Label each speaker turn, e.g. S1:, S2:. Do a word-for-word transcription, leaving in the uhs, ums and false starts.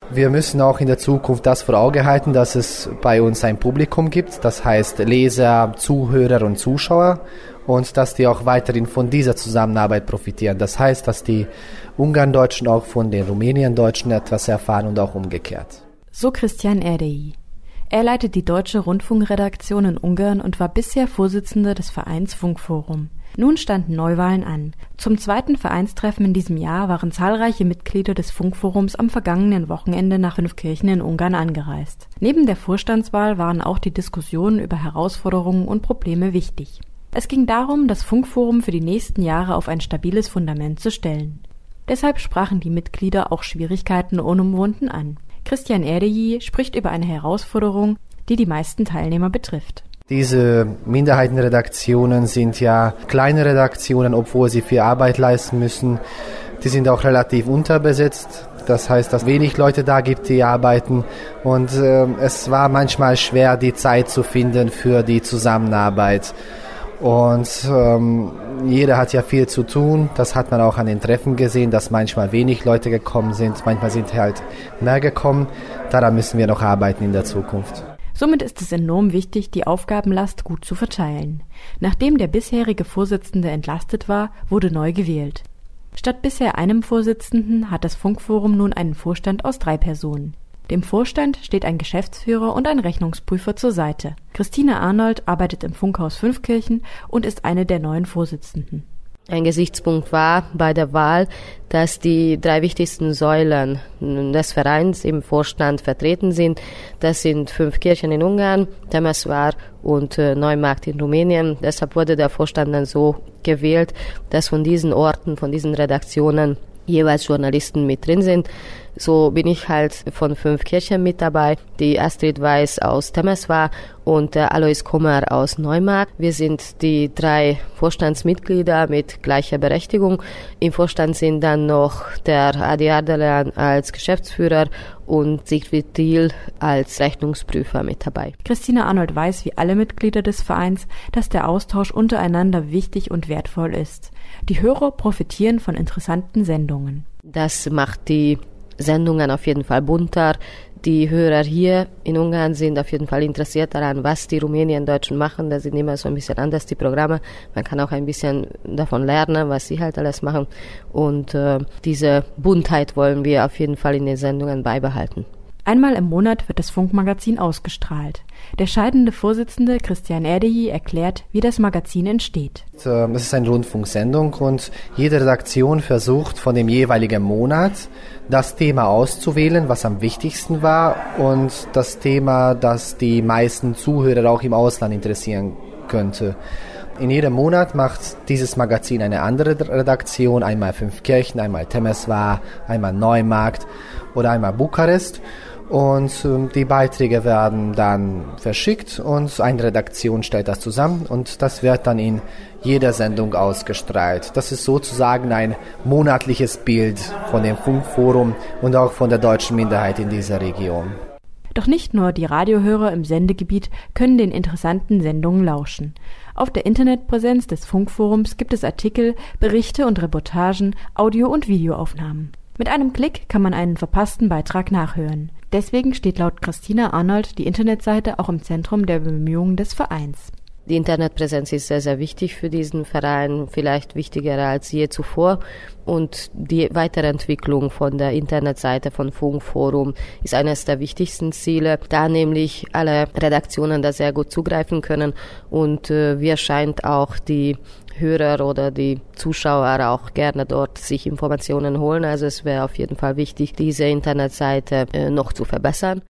S1: Wir müssen auch in der Zukunft das vor Augen halten, dass es bei uns ein Publikum gibt, das heißt Leser, Zuhörer und Zuschauer, und dass die auch weiterhin von dieser Zusammenarbeit profitieren. Das heißt, dass die Ungarndeutschen auch von den Rumäniendeutschen etwas erfahren und auch umgekehrt.
S2: So Cristian Erdei. Er leitet die deutsche Rundfunkredaktion in Ungarn und war bisher Vorsitzender des Vereins Funkforum. Nun standen Neuwahlen an. Zum zweiten Vereinstreffen in diesem Jahr waren zahlreiche Mitglieder des Funkforums am vergangenen Wochenende nach Fünfkirchen in Ungarn angereist. Neben der Vorstandswahl waren auch die Diskussionen über Herausforderungen und Probleme wichtig. Es ging darum, das Funkforum für die nächsten Jahre auf ein stabiles Fundament zu stellen. Deshalb sprachen die Mitglieder auch Schwierigkeiten unumwunden an. Cristian Erdei spricht über eine Herausforderung, die die meisten Teilnehmer betrifft.
S1: Diese Minderheitenredaktionen sind ja kleine Redaktionen, obwohl sie viel Arbeit leisten müssen. Die sind auch relativ unterbesetzt. Das heißt, dass wenig Leute da gibt, die arbeiten. Und äh, es war manchmal schwer, die Zeit zu finden für die Zusammenarbeit. Und ähm, jeder hat ja viel zu tun. Das hat man auch an den Treffen gesehen, dass manchmal wenig Leute gekommen sind. Manchmal sind halt mehr gekommen. Daran müssen wir noch arbeiten in der Zukunft.
S2: Somit ist es enorm wichtig, die Aufgabenlast gut zu verteilen. Nachdem der bisherige Vorsitzende entlastet war, wurde neu gewählt. Statt bisher einem Vorsitzenden hat das Funkforum nun einen Vorstand aus drei Personen. Dem Vorstand steht ein Geschäftsführer und ein Rechnungsprüfer zur Seite. Christine Arnold arbeitet im Funkhaus Fünfkirchen und ist eine der neuen Vorsitzenden.
S3: Ein Gesichtspunkt war bei der Wahl, dass die drei wichtigsten Säulen des Vereins im Vorstand vertreten sind. Das sind Fünfkirchen in Ungarn, Temeswar und Neumarkt in Rumänien. Deshalb wurde der Vorstand dann so gewählt, dass von diesen Orten, von diesen Redaktionen jeweils Journalisten mit drin sind. So bin ich halt von Fünfkirchen mit dabei, die Astrid Weiß aus Temeswar und der Alois Kommer aus Neumarkt. Wir sind die drei Vorstandsmitglieder mit gleicher Berechtigung. Im Vorstand sind dann noch der Adi Ardalan als Geschäftsführer und Siegfried Thiel als Rechnungsprüfer mit dabei.
S2: Christine Arnold weiß, wie alle Mitglieder des Vereins, dass der Austausch untereinander wichtig und wertvoll ist. Die Hörer profitieren von interessanten Sendungen.
S3: Das macht die Sendungen auf jeden Fall bunter. Die Hörer hier in Ungarn sind auf jeden Fall interessiert daran, was die Rumäniendeutschen machen. Da sind immer so ein bisschen anders die Programme. Man kann auch ein bisschen davon lernen, was sie halt alles machen. Und äh, diese Buntheit wollen wir auf jeden Fall in den Sendungen beibehalten.
S2: Einmal im Monat wird das Funkmagazin ausgestrahlt. Der scheidende Vorsitzende Cristian Erdei erklärt, wie das Magazin entsteht.
S1: Es ist eine Rundfunksendung und jede Redaktion versucht von dem jeweiligen Monat das Thema auszuwählen, was am wichtigsten war, und das Thema, das die meisten Zuhörer auch im Ausland interessieren könnte. In jedem Monat macht dieses Magazin eine andere Redaktion, einmal Fünfkirchen, einmal Temeswar, einmal Neumarkt oder einmal Bukarest. Und ähm, die Beiträge werden dann verschickt und eine Redaktion stellt das zusammen und das wird dann in jeder Sendung ausgestrahlt. Das ist sozusagen ein monatliches Bild von dem Funkforum und auch von der deutschen Minderheit in dieser Region.
S2: Doch nicht nur die Radiohörer im Sendegebiet können den interessanten Sendungen lauschen. Auf der Internetpräsenz des Funkforums gibt es Artikel, Berichte und Reportagen, Audio- und Videoaufnahmen. Mit einem Klick kann man einen verpassten Beitrag nachhören. Deswegen steht laut Christina Arnold die Internetseite auch im Zentrum der Bemühungen des Vereins.
S3: Die Internetpräsenz ist sehr, sehr wichtig für diesen Verein, vielleicht wichtiger als je zuvor. Und die Weiterentwicklung von der Internetseite von Funkforum ist eines der wichtigsten Ziele, da nämlich alle Redaktionen da sehr gut zugreifen können. Und äh, wie erscheint auch die Hörer oder die Zuschauer auch gerne dort sich Informationen holen. Also es wäre auf jeden Fall wichtig, diese Internetseite äh, noch zu verbessern.